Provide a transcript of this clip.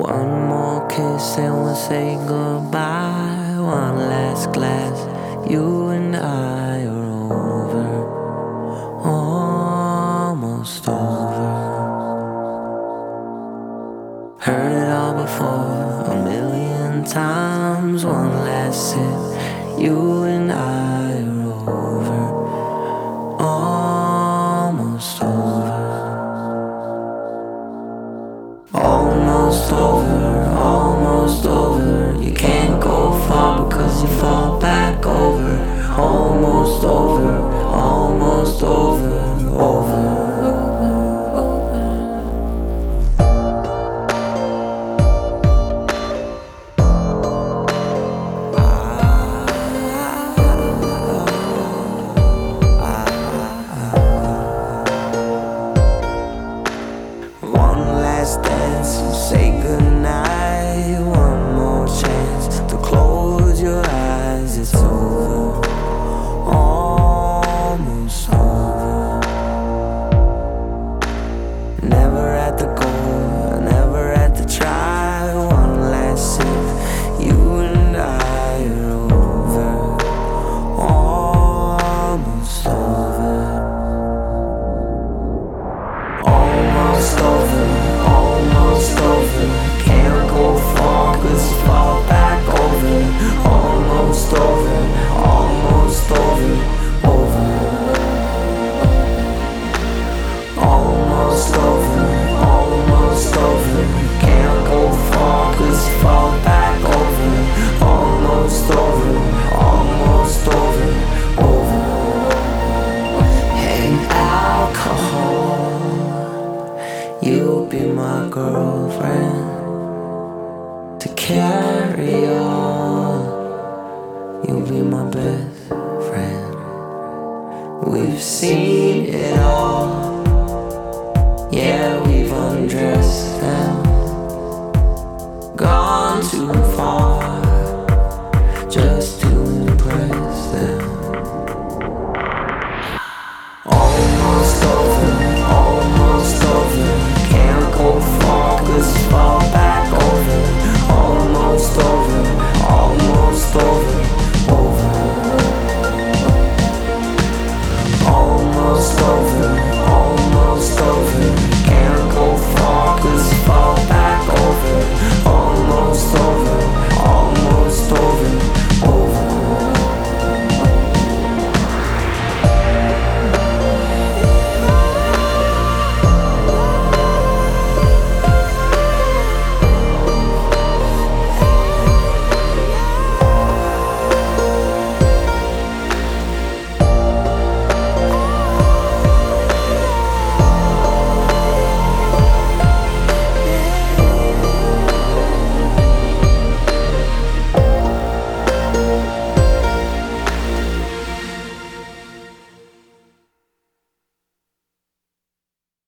One more kiss and we'll say goodbye. One last glass, you and I are over, almost over. Heard it all before, a million times. One last sip, you and I are over, almost over. Almost over, almost over. You can't go far because you fall back over. Almost over, almost over, over. One last dance and say goodnight. One more chance to close your eyes. It's over, almost over. Never had to go, never had to try. One last sip, you and I are over, almost over. Almost over, almost over. Can't go far cause you fall back over. Almost over, almost over, over. Almost over, almost over. Can't go far cause you fall back over. Almost over, almost over, over. And alcohol, you'll be my girlfriend to carry on. You'll be my best friend. We've seen it all. Yeah, we've undressed.